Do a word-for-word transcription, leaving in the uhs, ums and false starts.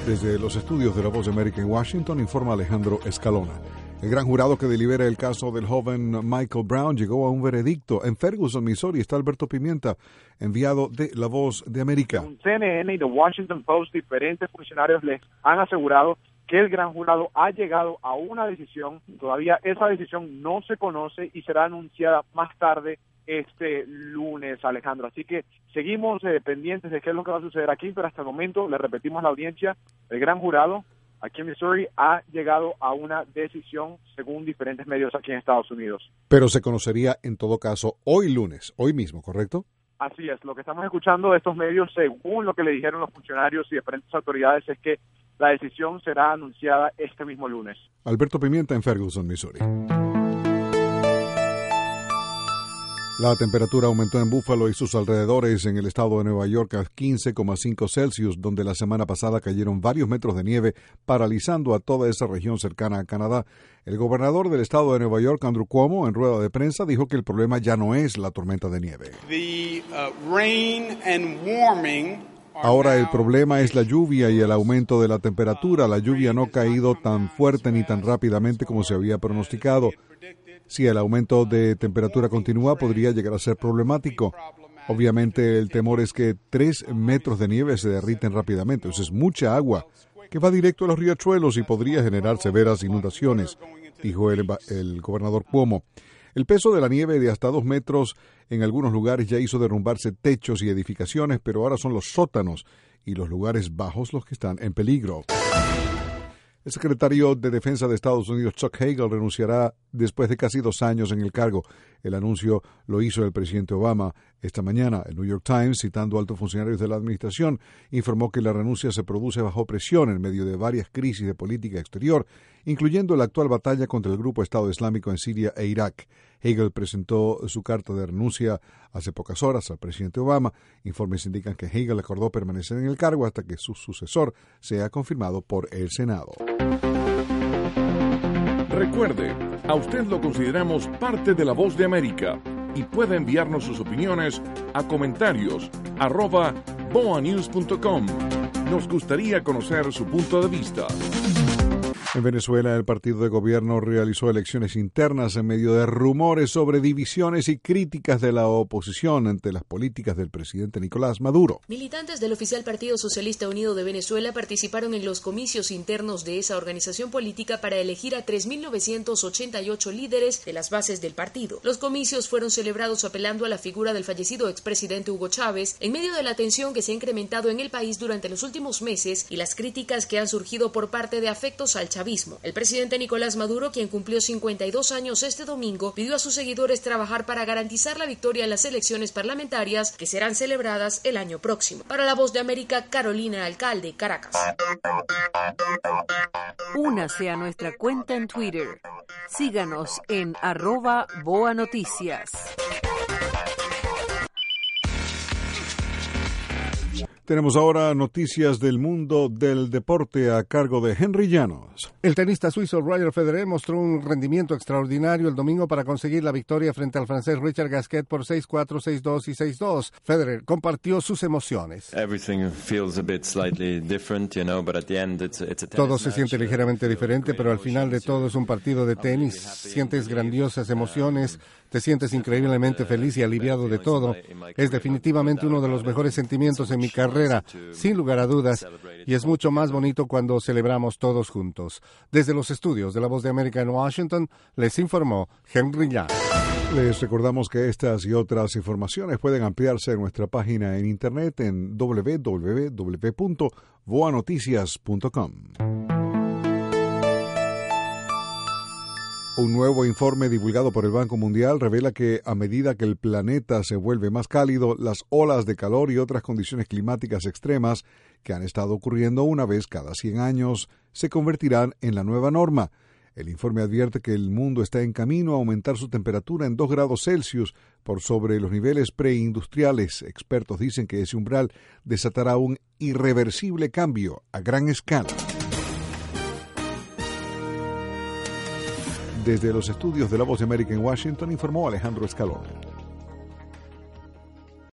Desde los estudios de La Voz de América en Washington, informa Alejandro Escalona. El gran jurado que delibera el caso del joven Michael Brown llegó a un veredicto. En Ferguson, Missouri, está Alberto Pimienta, enviado de La Voz de América. Un C N N y The Washington Post, diferentes funcionarios les han asegurado que el gran jurado ha llegado a una decisión. Todavía esa decisión no se conoce y será anunciada más tarde este lunes, Alejandro. Así que seguimos eh, pendientes de qué es lo que va a suceder aquí, pero hasta el momento, le repetimos a la audiencia, el gran jurado aquí en Missouri ha llegado a una decisión según diferentes medios aquí en Estados Unidos. Pero se conocería en todo caso hoy lunes, hoy mismo, ¿correcto? Así es, lo que estamos escuchando de estos medios, según lo que le dijeron los funcionarios y diferentes autoridades, es que la decisión será anunciada este mismo lunes. Alberto Pimienta en Ferguson, Missouri. La temperatura aumentó en Buffalo y sus alrededores en el estado de Nueva York a quince coma cinco Celsius, donde la semana pasada cayeron varios metros de nieve, paralizando a toda esa región cercana a Canadá. El gobernador del estado de Nueva York, Andrew Cuomo, en rueda de prensa, dijo que el problema ya no es la tormenta de nieve. The, uh, rain and warming Ahora el problema es la lluvia y el aumento de la temperatura. La lluvia no ha caído tan fuerte ni tan rápidamente como se había pronosticado. Si el aumento de temperatura continúa, podría llegar a ser problemático. Obviamente, el temor es que tres metros de nieve se derriten rápidamente. Eso es mucha agua que va directo a los riachuelos y podría generar severas inundaciones, dijo el, el gobernador Cuomo. El peso de la nieve de hasta dos metros en algunos lugares ya hizo derrumbarse techos y edificaciones, pero ahora son los sótanos y los lugares bajos los que están en peligro. El secretario de Defensa de Estados Unidos, Chuck Hagel, renunciará después de casi dos años en el cargo. El anuncio lo hizo el presidente Obama esta mañana. El New York Times, citando a altos funcionarios de la administración, informó que la renuncia se produce bajo presión en medio de varias crisis de política exterior, incluyendo la actual batalla contra el grupo Estado Islámico en Siria e Irak. Hagel presentó su carta de renuncia hace pocas horas al presidente Obama. Informes indican que Hagel acordó permanecer en el cargo hasta que su sucesor sea confirmado por el Senado. Recuerde, a usted lo consideramos parte de La Voz de América y puede enviarnos sus opiniones a comentarios arroba boa news punto com. Nos gustaría conocer su punto de vista. En Venezuela, el partido de gobierno realizó elecciones internas en medio de rumores sobre divisiones y críticas de la oposición ante las políticas del presidente Nicolás Maduro. Militantes del oficial Partido Socialista Unido de Venezuela participaron en los comicios internos de esa organización política para elegir a tres mil novecientos ochenta y ocho líderes de las bases del partido. Los comicios fueron celebrados apelando a la figura del fallecido expresidente Hugo Chávez en medio de la tensión que se ha incrementado en el país durante los últimos meses y las críticas que han surgido por parte de afectos al chavismo. El presidente Nicolás Maduro, quien cumplió cincuenta y dos años este domingo, pidió a sus seguidores trabajar para garantizar la victoria en las elecciones parlamentarias que serán celebradas el año próximo. Para La Voz de América, Carolina Alcalde, Caracas. Únase a nuestra cuenta en Twitter. Síganos en arroba Boa Noticias. Tenemos ahora noticias del mundo del deporte a cargo de Henry Llanos. El tenista suizo Roger Federer mostró un rendimiento extraordinario el domingo para conseguir la victoria frente al francés Richard Gasquet por seis cuatro, seis dos y seis dos. Federer compartió sus emociones. Todo se siente ligeramente diferente, pero al final de todo es un partido de tenis. Sientes grandiosas emociones, te sientes increíblemente feliz y aliviado de todo. Es definitivamente uno de los mejores sentimientos en mi carrera, sin lugar a dudas, y es mucho más bonito cuando celebramos todos juntos. Desde los estudios de La Voz de América en Washington, les informó Henry Llanos. Les recordamos que estas y otras informaciones pueden ampliarse en nuestra página en internet en doble u doble u doble u punto boa noticias punto com. Un nuevo informe divulgado por el Banco Mundial revela que a medida que el planeta se vuelve más cálido, las olas de calor y otras condiciones climáticas extremas que han estado ocurriendo una vez cada cien años se convertirán en la nueva norma. El informe advierte que el mundo está en camino a aumentar su temperatura en dos grados Celsius por sobre los niveles preindustriales. Expertos dicen que ese umbral desatará un irreversible cambio a gran escala. Desde los estudios de La Voz de América en Washington, informó Alejandro Escalona.